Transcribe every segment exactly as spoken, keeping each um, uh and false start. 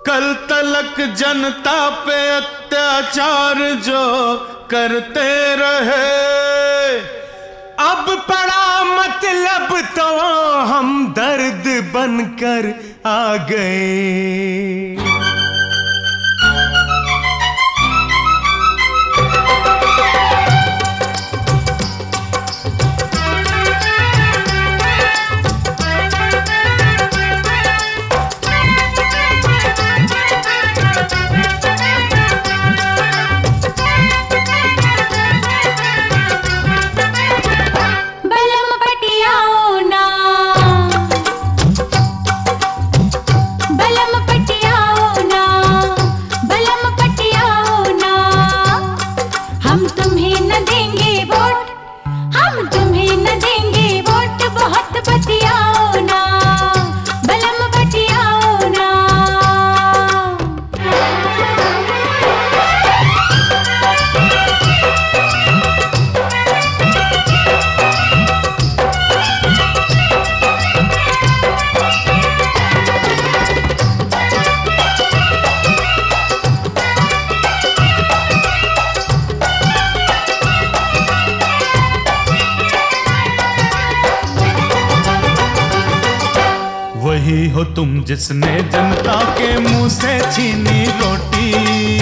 कल तलक जनता पे अत्याचार जो करते रहे, अब पड़ा मतलब तो हम दर्द बनकर आ गए। वही हो तुम जिसने जनता के मुंह से छीनी रोटी,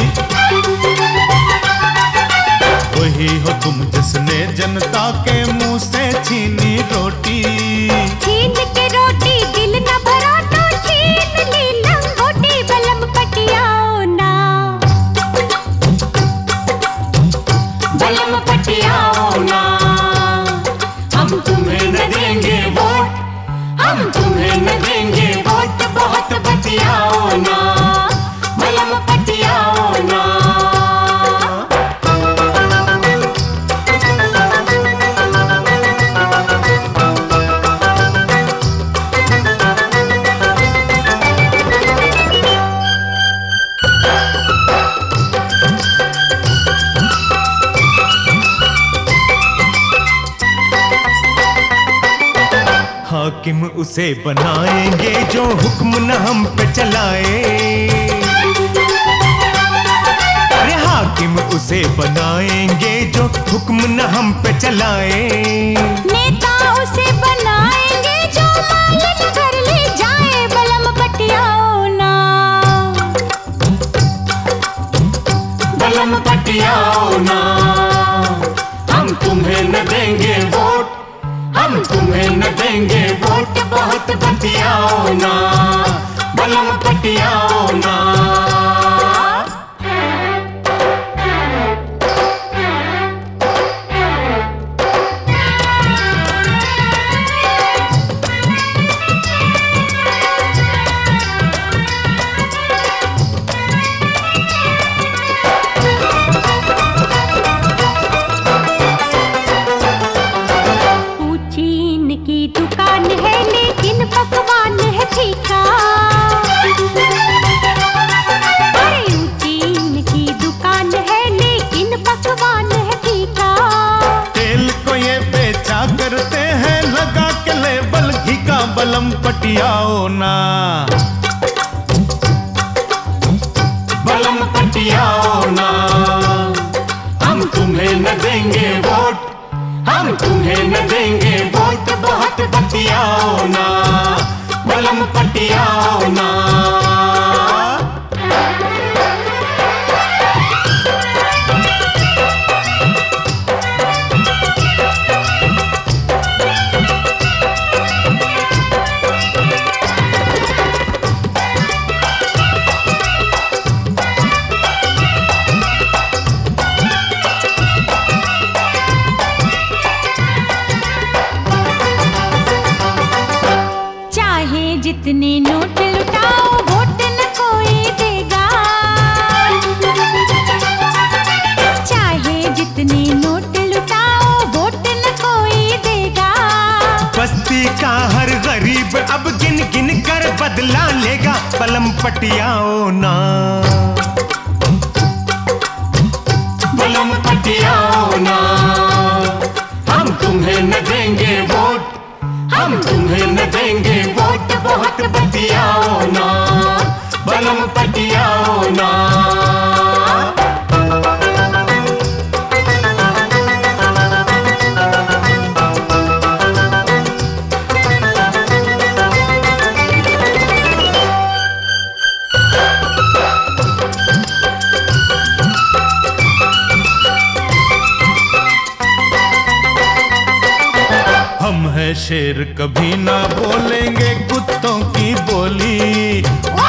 वही हो तुम जिसने जनता के मुंह से छीनी रोटी। छीन के रोटी दिल न भरा तो छीन ली लंगोटी, बलम पटियाओ ना, बलम पटियाओ ना, हम तुम्हें न देंगे वोट, हम तुम्हें न देंगे वोट, बहुत बतियाओ ना, बलम पटियाओ ना। हाकिम उसे बनाएंगे जो हुक्म न हम पे चलाए, अरे हाकिम उसे बनाएंगे जो हुक्म न हम पे चलाए। नेता उसे बनाएंगे जो माल न घर ले जाए, बलम पटियाओ ना, बलम पटियाओ ना, हम तुम्हें न देंगे वोट, हम तुम्हें न देंगे वोट, बहुत बतियाओ ना, बलम पटियाओ ना। दुकान है लेकिन पकवान है फीका, अरे ऊंची इनकी दुकान है लेकिन पकवान है फीका। तेल को ये बेचा करते हैं लगा के लेबल घी का, बलम पटियाओ ना, बलम पटियाओ ना, हम तुम्हें न देंगे वोट, हम तुम्हें न देंगे वोट, बहुत बतियाओ ना, बलम पटियाओ ना। जितने नोट लुटाओ वोट न कोई देगा, चाहे जितने नोट लुटाओ वोट न कोई देगा। बस्ती का हर गरीब अब गिन गिन कर बदला लेगा, बलम पटियाओ ना, बलम पटियाओ ना, हम तुम्हें न देंगे वोट, हम तुम्हें न देंगे वोट, बहुत बतियाओ ना, बलम पटियाओ ना। हम है शेर कभी ना बोलेंगे कुत्तों की बोली।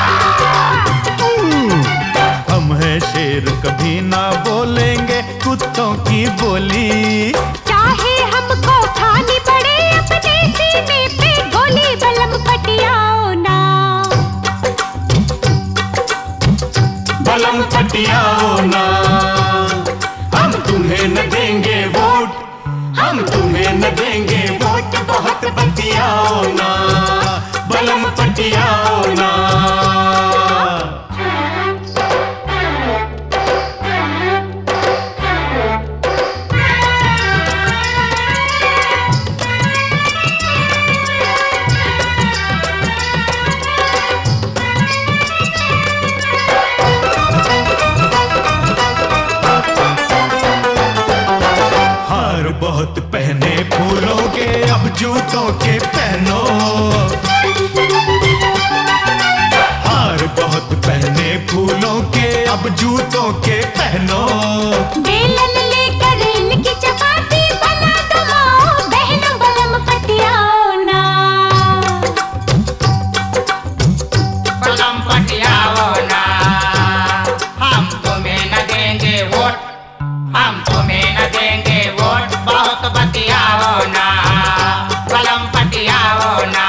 हम है शेर कभी ना बोलेंगे कुत्तों की बोली। चाहे हमको खानी पड़े अपने सीने पे गोली, बलम पटियाओ ना। बलम पटियाओ ना। हम तुम्हें न देंगे वोट, हम तुम्हें न देंगे वोट, बहुत बतियाओ ना। बलम पटियाओ ना। बहुत पहने फूलों के अब जूतों के पहनो। हार बहुत पहने फूलों के अब जूतों के पहनो। बेलन लेकर इनकी चपाती बना दो बहनों, बलम पटियाओ ना। बलम पटियाओ ना। हम तुम्हें न देंगे वोट, हम तुम्हें न देंगे वोट, बहुत बतियाओ ना। बलम पटियाओ ना।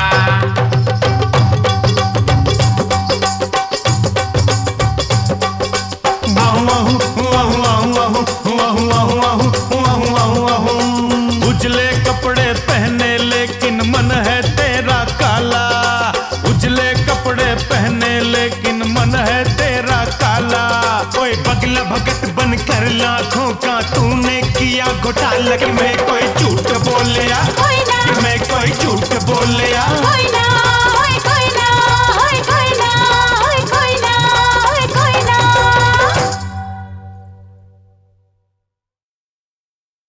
उजले कपड़े पहने लेकिन मन है तेरा काला। उजले कपड़े पहने लेकिन मन है तेरा काला। कोई पगला भगत बनकर लाखों का तूने किया घोटाला, में कोई झूठ बोलिया। कोई